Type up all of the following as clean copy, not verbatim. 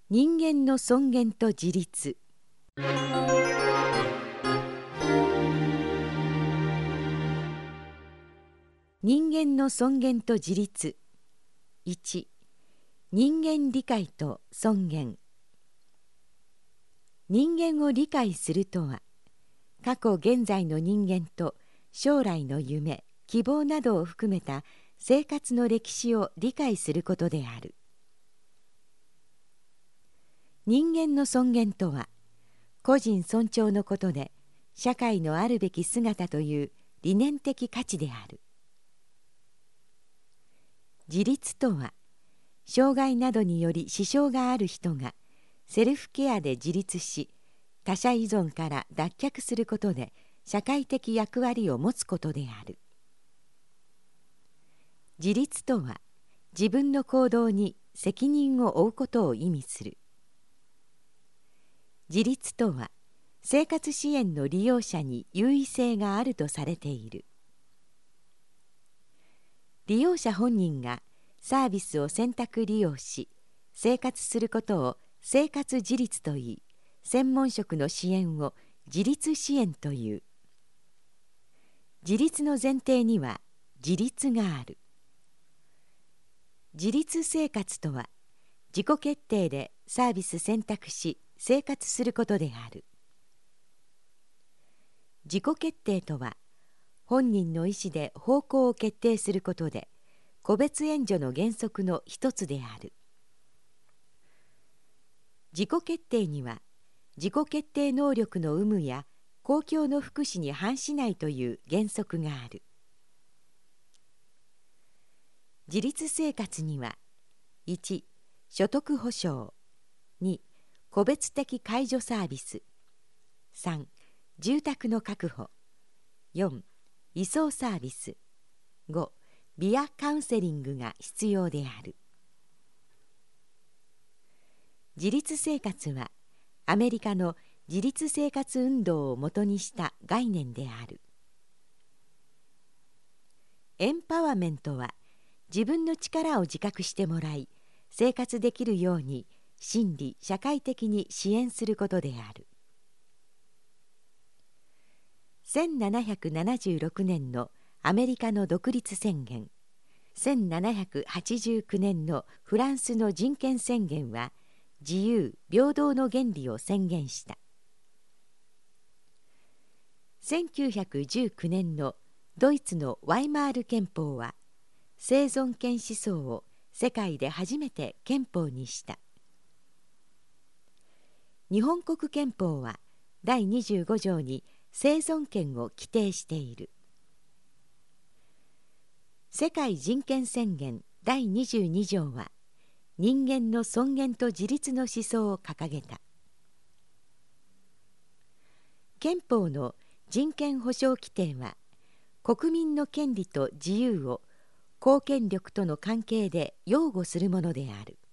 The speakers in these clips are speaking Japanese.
人間の尊厳と自立。人間の尊厳と自立。1、人間理解と尊厳。人間を理解するとは、過去現在の人間と将来の夢、希望などを含めた生活の歴史を理解することである。人間の尊厳とは、個人尊重のことで、社会のあるべき姿という理念的価値である。自立とは、障害などにより支障がある人がセルフケアで自立し、他者依存から脱却することで社会的役割を持つことである。自立とは、自分の行動に責任を負うことを意味する。自立とは、生活支援の利用者に優位性があるとされている。利用者本人がサービスを選択利用し、生活することを生活自立といい、専門職の支援を自立支援という。自立の前提には自立がある。自立生活とは、自己決定でサービス選択し生活することである。自己決定とは、本人の意思で方向を決定することで、個別援助の原則の一つである。自己決定には、自己決定能力の有無や公共の福祉に反しないという原則がある。自立生活には、1、所得保障、2、個別的介助サービス、3、住宅の確保、4、移送サービス、5、ビアカウンセリングが必要である。自立生活は、アメリカの自立生活運動をもとにした概念である。エンパワーメントは、自分の力を自覚してもらい、生活できるように心理・社会的に支援することである。1776年のアメリカの独立宣言、1789年のフランスの人権宣言は、自由・平等の原理を宣言した。1919年のドイツのワイマール憲法は、生存権思想を世界で初めて憲法にした。日本国憲法は第25条に生存権を規定している。世界人権宣言第22条は、人間の尊厳と自立の思想を掲げた。憲法の人権保障規定は、国民の権利と自由を公権力との関係で擁護するものである。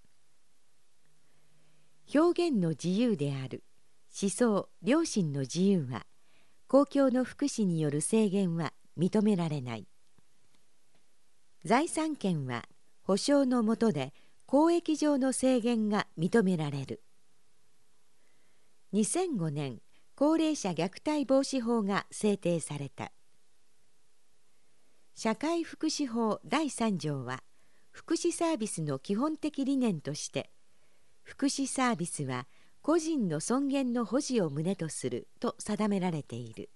表現の自由である思想・良心の自由は、公共の福祉による制限は認められない。財産権は保障の下で公益上の制限が認められる。2005年、高齢者虐待防止法が制定された。社会福祉法第3条は、福祉サービスの基本的理念として、福祉サービスは個人の尊厳の保持を旨とすると定められている。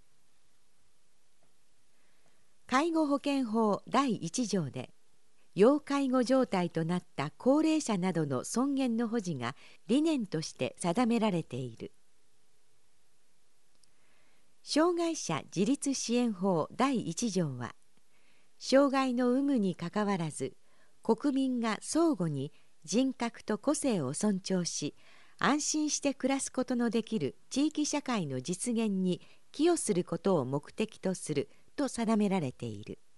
介護保険法第1条で、要介護状態となった高齢者などの尊厳の保持が理念として定められている。障害者自立支援法第1条は、障害の有無にかかわらず、国民が相互に人格と個性を尊重し、安心して暮らすことのできる地域社会の実現に寄与することを目的とすると定められている。